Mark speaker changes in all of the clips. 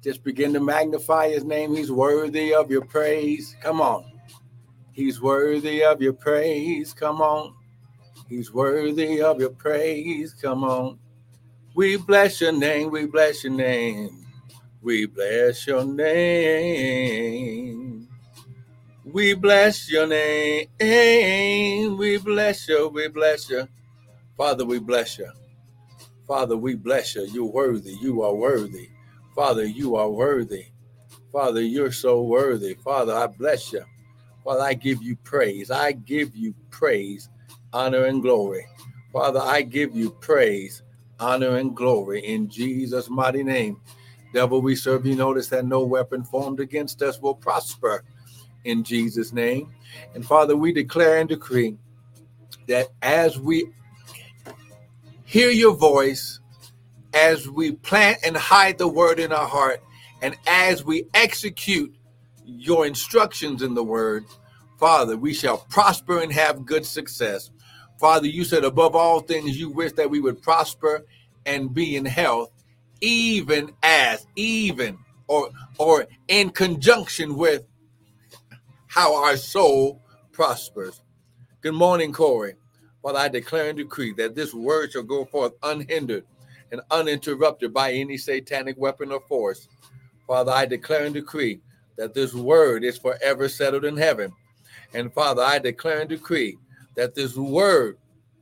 Speaker 1: Just begin to magnify his name. He's worthy of your praise. Come on. He's worthy of your praise. Come on. He's worthy of your praise. Come on. We bless your name. We bless your name. We bless your name. We bless your name. We bless you. We bless you. Father, we bless you. Father, we bless you. You're worthy. You are worthy. Father, you are worthy. Father, you're so worthy. Father, I bless you. Father, I give you praise. I give you praise, honor, and glory. Father, I give you praise, honor, and glory in Jesus' mighty name. Devil, we serve you. Notice that no weapon formed against us will prosper in Jesus' name. And Father, we declare and decree that as we hear your voice, as we plant and hide the word in our heart, and as we execute your instructions in the word, Father, we shall prosper and have good success. Father, you said above all things you wish that we would prosper and be in health, even or in conjunction with how our soul prospers. Good morning, Corey. Father, I declare and decree that this word shall go forth unhindered and uninterrupted by any satanic weapon or force. Father, I declare and decree that this word is forever settled in heaven. And Father, I declare and decree that this word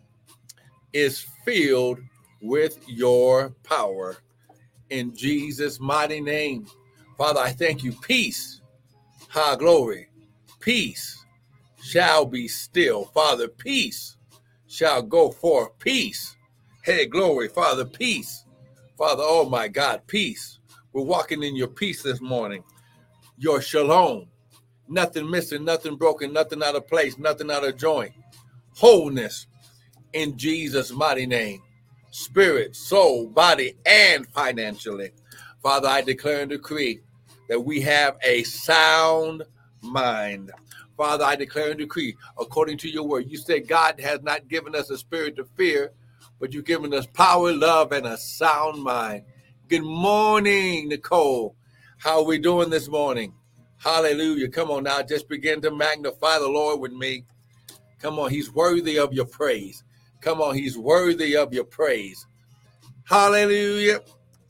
Speaker 1: is filled with your power. In Jesus' mighty name. Father, I thank you. Peace, high glory, peace shall be still. Father, peace shall go forth. Peace. Hey, glory, Father, peace. Father, oh my God, peace. We're walking in your peace this morning. Your shalom. Nothing missing, nothing broken, nothing out of place, nothing out of joint. Wholeness in Jesus' mighty name. Spirit, soul, body, and financially. Father, I declare and decree that we have a sound mind. Father, I declare and decree, according to your word, you said God has not given us a spirit of fear, but you've given us power, love, and a sound mind. Good morning, Nicole. How are we doing this morning? Hallelujah. Come on now, just begin to magnify the Lord with me. Come on, he's worthy of your praise. Come on, he's worthy of your praise. Hallelujah.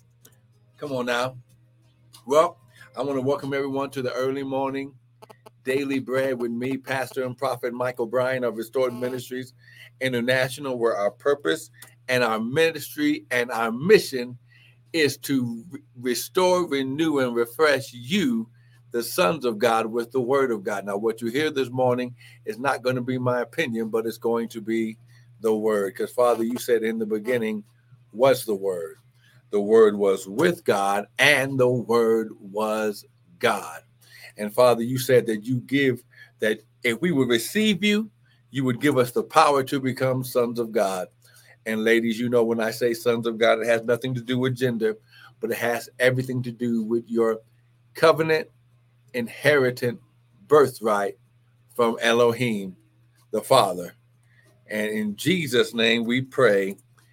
Speaker 1: Come on now. Well, I want to welcome everyone to the early morning Daily Bread with me, Pastor and Prophet Michael Bryan of Restored Ministries International, where our purpose and our ministry and our mission is to restore, renew, and refresh you, the sons of God, with the word of God. Now, what you hear this morning is not going to be my opinion, but it's going to be the word. Because, Father, you said in the beginning was the word. The word was with God, and the word was God. And, Father, you said that you give, that if we would receive you, you would give us the power to become sons of God. And ladies, you know, when I say sons of God, it has nothing to do with gender, but it has everything to do with your covenant, inherited birthright from Elohim, the Father. And in Jesus' name we pray,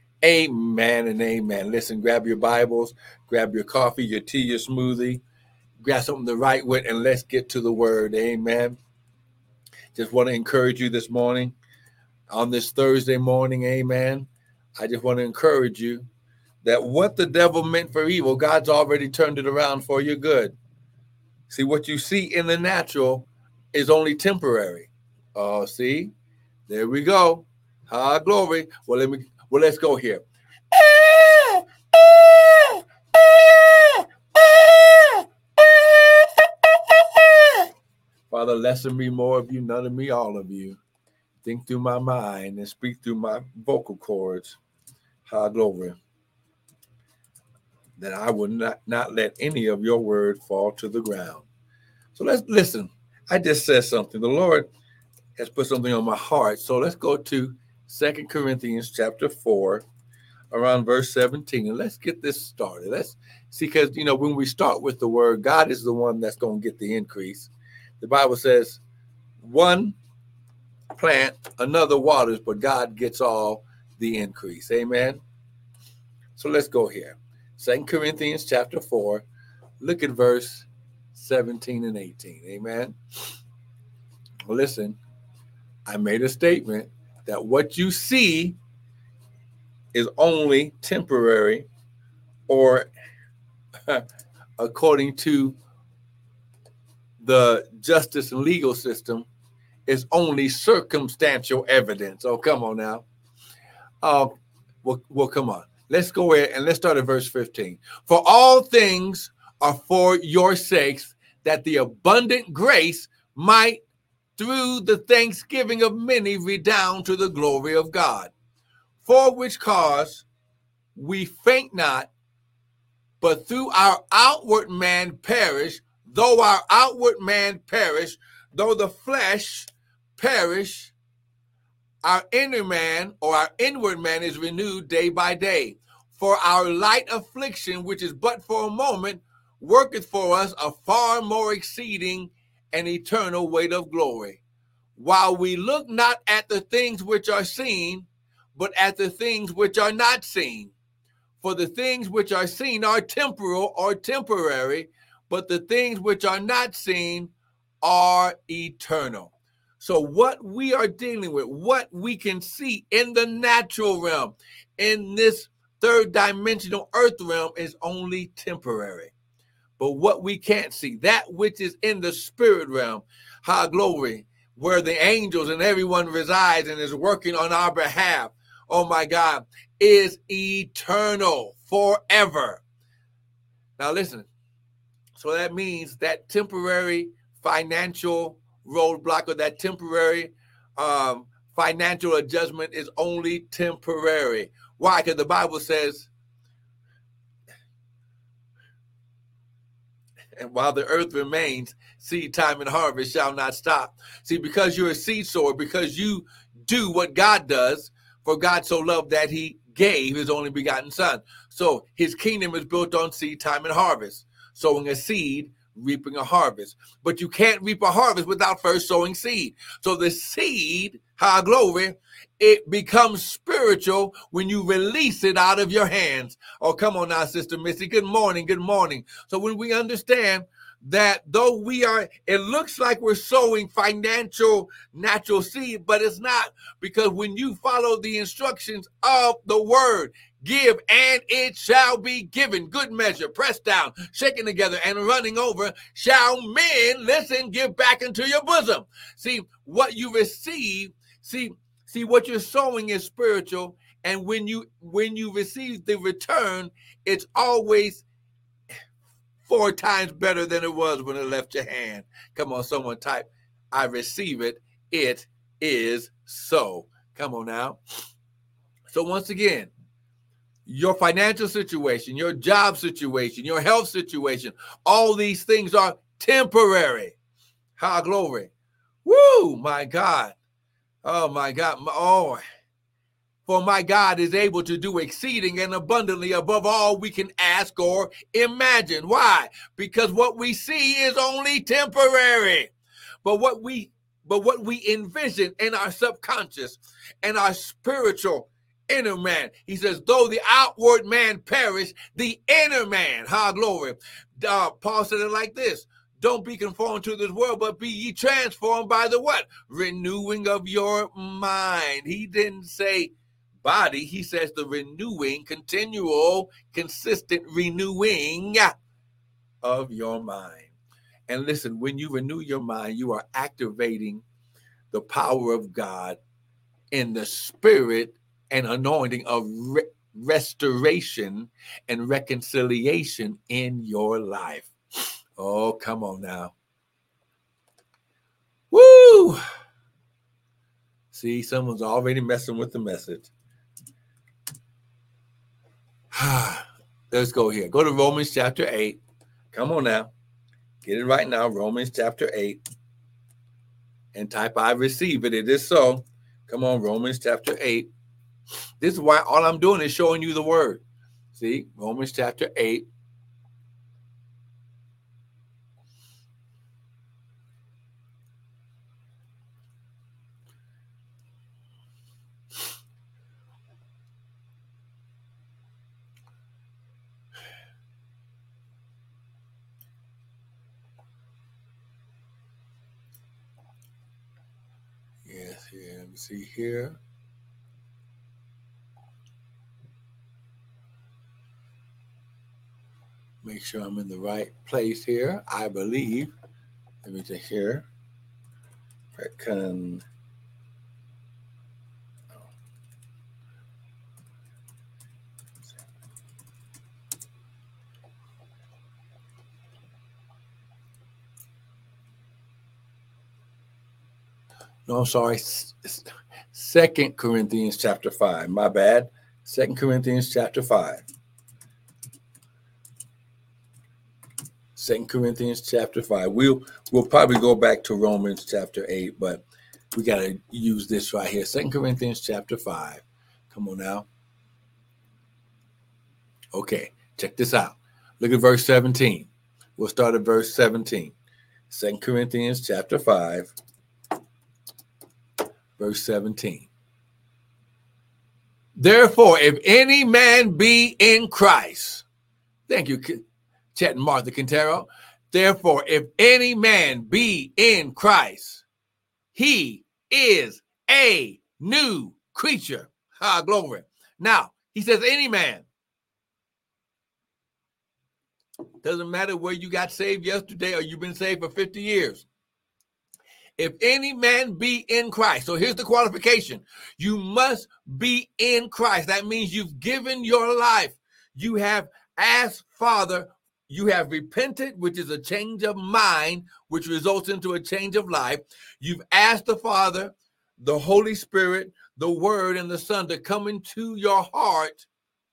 Speaker 1: amen and amen. Listen, grab your Bibles, grab your coffee, your tea, your smoothie, grab something to write with, and let's get to the word. Amen. Just want to encourage you this morning, on this Thursday morning, amen. I just want to encourage you that what the devil meant for evil, God's already turned it around for your good. See, what you see in the natural is only temporary. Oh, see? There we go. Glory. Well, let's go here. Father, less of me, more of you, none of me, all of you. Think through my mind and speak through my vocal cords. Glory. That I will not let any of your word fall to the ground. So let's listen. I just said something. The Lord has put something on my heart. So let's go to 2 Corinthians chapter 4, around verse 17. And let's get this started. Let's see, because, you know, when we start with the word, God is the one that's going to get the increase. The Bible says, one plant, another waters, but God gets all the increase. Amen. So let's go here. 2 Corinthians chapter 4, Look at verse 17 and 18. Amen. Well, listen, I made a statement that what you see is only temporary, or according to the justice and legal system, is only circumstantial evidence. Oh, come on now. Well, come on. Let's go ahead and let's start at verse 15. For all things are for your sakes, that the abundant grace might, through the thanksgiving of many, redound to the glory of God. For which cause we faint not, but through our outward man perish, though our outward man perish, though the flesh perish, our inner man, or our inward man, is renewed day by day. For our light affliction, which is but for a moment, worketh for us a far more exceeding and eternal weight of glory. While we look not at the things which are seen, but at the things which are not seen. For the things which are seen are temporal or temporary, but the things which are not seen are eternal. So what we are dealing with, what we can see in the natural realm, in this third dimensional earth realm, is only temporary. But what we can't see, that which is in the spirit realm, high glory, where the angels and everyone resides and is working on our behalf, oh my God, is eternal forever. Now listen, so that means that temporary financial roadblock, or that temporary financial adjustment, is only temporary. Why? Because the Bible says, and while the earth remains, seed time and harvest shall not stop. See, because you're a seed sower, because you do what God does, for God so loved that he gave his only begotten son. So his kingdom is built on seed time and harvest. Sowing a seed, reaping a harvest. But you can't reap a harvest without first sowing seed. So the seed, high glory, it becomes spiritual when you release it out of your hands. Oh, come on now, Sister Missy. Good morning. Good morning. So when we understand that though it looks like we're sowing financial natural seed, but it's not, because when you follow the instructions of the word, give and it shall be given. Good measure, pressed down, shaken together, and running over, shall men, listen, give back into your bosom. See, what you receive, see, what you're sowing is spiritual, and when you receive the return, it's always 4 times better than it was when it left your hand. Come on, someone type, I receive it. It is so. Come on now. So once again, your financial situation, your job situation, your health situation, all these things are temporary. High glory. Woo, my God. Oh, my God. Oh, for my God is able to do exceeding and abundantly above all we can ask or imagine. Why? Because what we see is only temporary. But what we envision in our subconscious and our spiritual inner man, he says, though the outward man perish, the inner man, high glory. Paul said it like this: don't be conformed to this world, but be ye transformed by the what? Renewing of your mind. He didn't say body. He says the renewing, continual, consistent renewing of your mind. And listen, when you renew your mind, you are activating the power of God in the spirit and anointing of restoration and reconciliation in your life. Oh, come on now. Woo! See, someone's already messing with the message. Let's go here. Go to Romans chapter 8. Come on now. Get it right now. Romans chapter 8. And type, I receive it. It is so. Come on, Romans chapter 8. This is why all I'm doing is showing you the word. See, Romans chapter 8. See here. Make sure I'm in the right place here. I believe. Let me check here. No, I'm sorry. 2 Corinthians chapter 5. My bad. 2 Corinthians chapter 5. 2 Corinthians chapter 5. We'll probably go back to Romans chapter 8, but we got to use this right here. 2 Corinthians chapter 5. Come on now. Okay, check this out. Look at verse 17. We'll start at verse 17. 2 Corinthians chapter 5, verse 17. Therefore, if any man be in Christ, thank you, Chet and Martha Quintero. Therefore, if any man be in Christ, he is a new creature. Glory. Now, he says any man. Doesn't matter where you got saved yesterday or you've been saved for 50 years. If any man be in Christ. So here's the qualification. You must be in Christ. That means you've given your life. You have asked Father. You have repented, which is a change of mind, which results into a change of life. You've asked the Father, the Holy Spirit, the Word, and the Son to come into your heart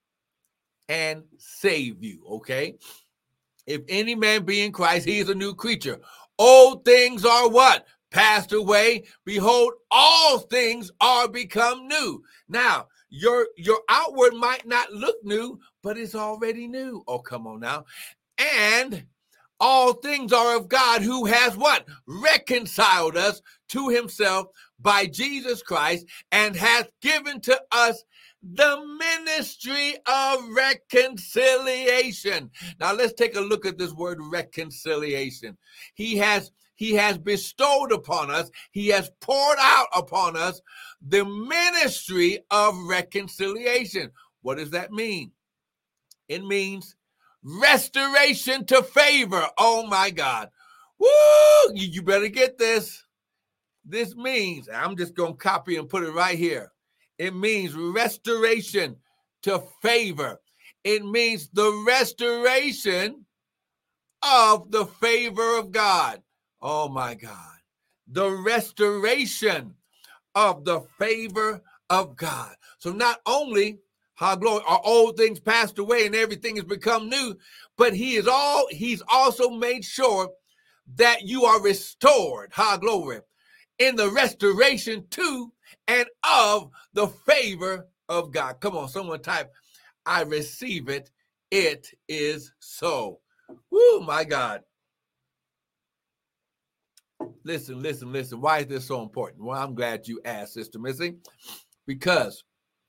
Speaker 1: and save you, okay? If any man be in Christ, he is a new creature. Old things are what? Passed away. Behold, all things are become new. Now, your outward might not look new, but it's already new. Oh, come on now. And all things are of God, who has what? Reconciled us to himself by Jesus Christ, and hath given to us the ministry of reconciliation. Now let's take a look at this word reconciliation. He has bestowed upon us, he has poured out upon us the ministry of reconciliation. What does that mean? It means restoration to favor. Oh my God. Woo! You better get this. This means, I'm just going to copy and put it right here. It means restoration to favor. It means the restoration of the favor of God. Oh my God. The restoration of the favor of God. So not only glory, are old things passed away and everything has become new, but he's also made sure that you are restored, glory, in the restoration to and of the favor of God. Come on, someone type, I receive it. It is so. Woo, my God. Listen. Why is this so important? Well, I'm glad you asked, Sister Missy, because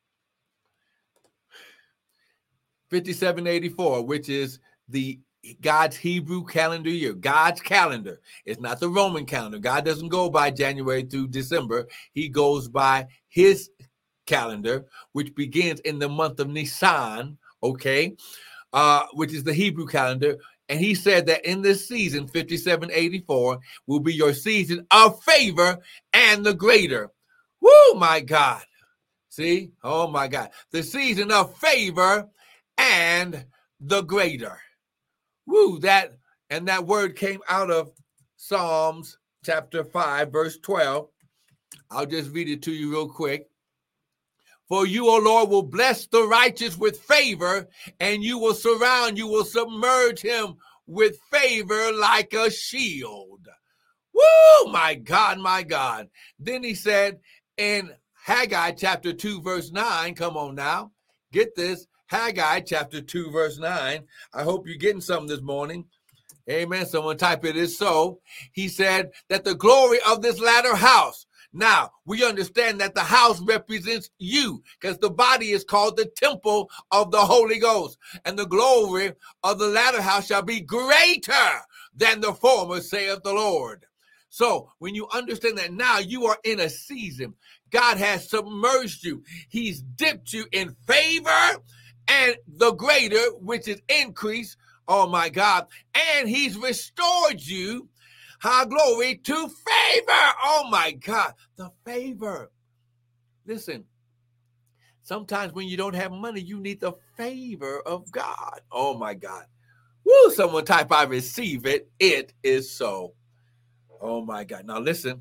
Speaker 1: 5784, which is God's Hebrew calendar year, God's calendar. It's not the Roman calendar. God doesn't go by January through December. He goes by his calendar, which begins in the month of Nisan, okay, which is the Hebrew calendar. And he said that in this season, 5784, will be your season of favor and the greater. Woo, my God. See? Oh, my God. The season of favor and the greater. Woo, that word came out of Psalms chapter 5, verse 12. I'll just read it to you real quick. For you, O Lord, will bless the righteous with favor, and you will submerge him with favor like a shield. Woo, my God, my God. Then he said in Haggai chapter 2, verse 9, come on now, get this, Haggai chapter 2, verse 9. I hope you're getting something this morning. Amen. Someone type it is so. He said that the glory of this latter house. Now, we understand that the house represents you because the body is called the temple of the Holy Ghost. And the glory of the latter house shall be greater than the former, saith the Lord. So when you understand that now you are in a season, God has submerged you. He's dipped you in favor and the greater, which is increase. Oh my God. And he's restored you, glory, to favor. Oh my God, the favor. Listen, sometimes when you don't have money, you need the favor of God. Oh my God. Woo, someone type, I receive it. It is so. Oh my God. Now listen,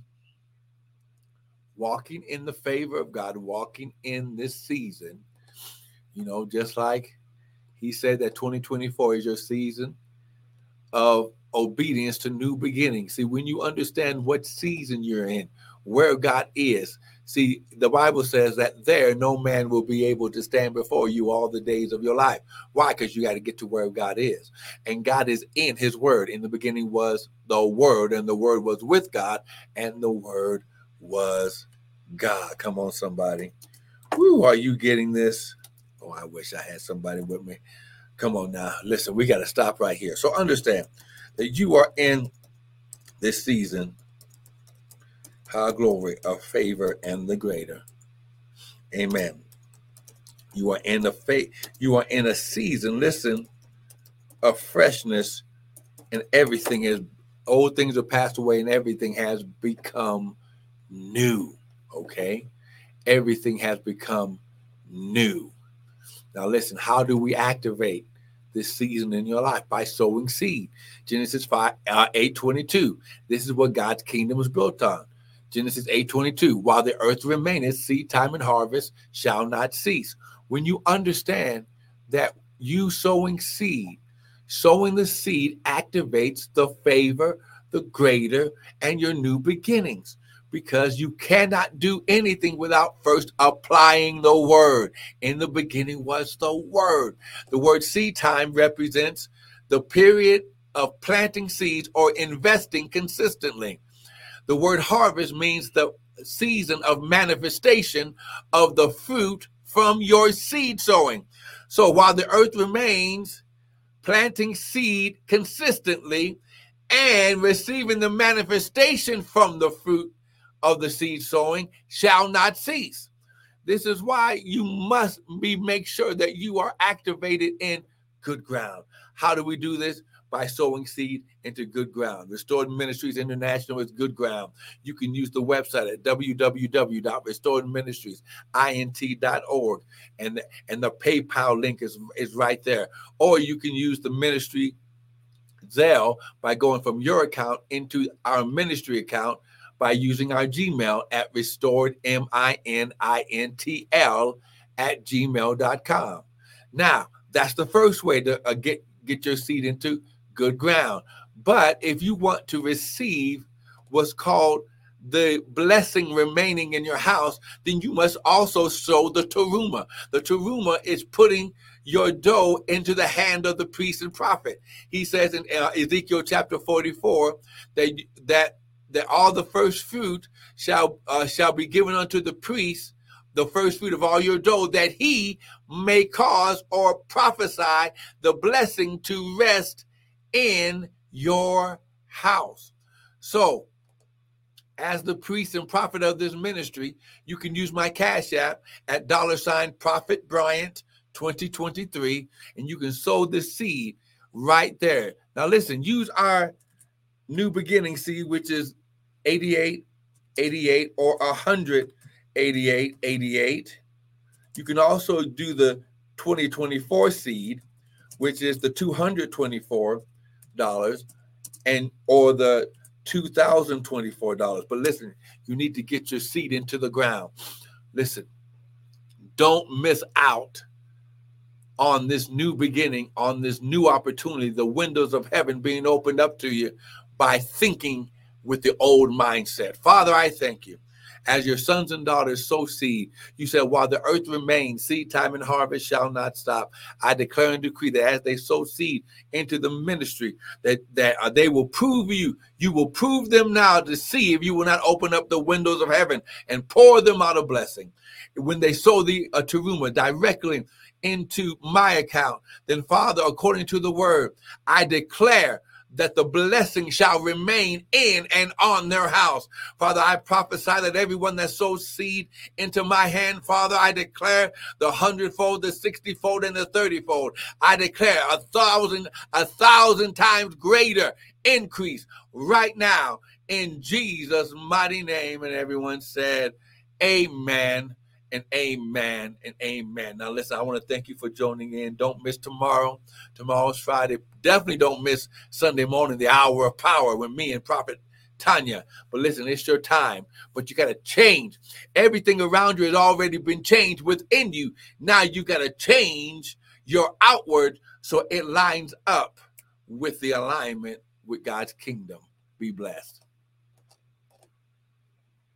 Speaker 1: walking in the favor of God, walking in this season, just like he said that 2024 is your season of obedience to new beginnings. See, when you understand what season you're in, where God is, see, the Bible says that there no man will be able to stand before you all the days of your life. Why? Because you got to get to where God is. And God is in his word. In the beginning was the word, and the word was with God, and the word was God. Come on, somebody. Woo, are you getting this? Oh, I wish I had somebody with me. Come on now. Listen, we got to stop right here. So understand that you are in this season, glory, of favor and the greater. Amen. You are in a season, listen, of freshness, and everything is, old things are passed away and everything has become new. Okay? Everything has become new. Now listen, how do we activate this season in your life? By sowing seed. Genesis 8:22. This is what God's kingdom was built on. Genesis 8:22. While the earth remaineth, seed time and harvest shall not cease. When you understand that you sowing the seed activates the favor, the greater, and your new beginnings. Because you cannot do anything without first applying the word. In the beginning was the word. The word seed time represents the period of planting seeds or investing consistently. The word harvest means the season of manifestation of the fruit from your seed sowing. So while the earth remains, planting seed consistently and receiving the manifestation from the fruit of the seed sowing shall not cease. This is why you must make sure that you are activated in good ground. How do we do this? By sowing seed into good ground. Restored Ministries International is good ground. You can use the website at www.restoredministriesint.org, and the PayPal link is right there. Or you can use the ministry Zelle by going from your account into our ministry account by using our Gmail at restoredmintl@gmail.com. Now, that's the first way to get your seed into good ground. But if you want to receive what's called the blessing remaining in your house, then you must also sow the teruma. The teruma is putting your dough into the hand of the priest and prophet. He says in Ezekiel chapter 44 that all the first fruit shall be given unto the priest, the first fruit of all your dough, that he may cause or prophesy the blessing to rest in your house. So, as the priest and prophet of this ministry, you can use my Cash App at $Prophet Bryant 2023, and you can sow the seed right there. Now listen, use our new beginning seed, which is 8888 or 18888. You can also do the 2024 seed, which is the $224 or the $2,024. But listen, you need to get your seed into the ground. Listen, don't miss out on this new beginning, on this new opportunity, the windows of heaven being opened up to you by thinking with the old mindset. Father, I thank you. As your sons and daughters sow seed, you said, while the earth remains, seed time and harvest shall not stop. I declare and decree that as they sow seed into the ministry, that they will prove you. You will prove them now to see if you will not open up the windows of heaven and pour them out a blessing. When they sow the teruma directly into my account, then Father, according to the word, I declare that the blessing shall remain in and on their house. Father, I prophesy that everyone that sows seed into my hand, Father, I declare the 100-fold, the 60-fold, and the 30-fold. I declare a thousand times greater increase right now in Jesus' mighty name. And everyone said, amen. And amen and amen. Now, listen, I want to thank you for joining in. Don't miss tomorrow. Tomorrow's Friday. Definitely don't miss Sunday morning, the hour of power with me and Prophet Tanya. But listen, it's your time. But you got to change. Everything around you has already been changed within you. Now you got to change your outward so it lines up with the alignment with God's kingdom. Be blessed.